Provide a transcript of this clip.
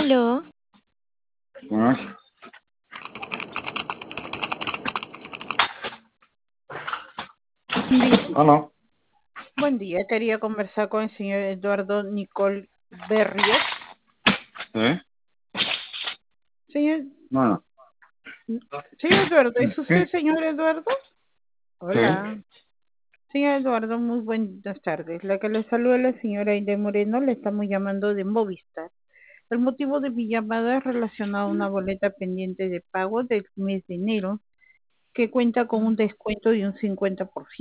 Aló, Buenas. buen día. Hola. Buen día. Quería conversar con el señor Eduardo Nicole Berrios. ¿Sí? Señor, Bueno. señor Eduardo, ¿es usted Sí. señor Eduardo? Sí. Hola. Señor Eduardo, muy buenas tardes. La que le saluda es la señora Aide Moreno, le estamos llamando de Movistar. El motivo de mi llamada es relacionado a una boleta pendiente de pago del mes de enero que cuenta con un descuento de un 50%.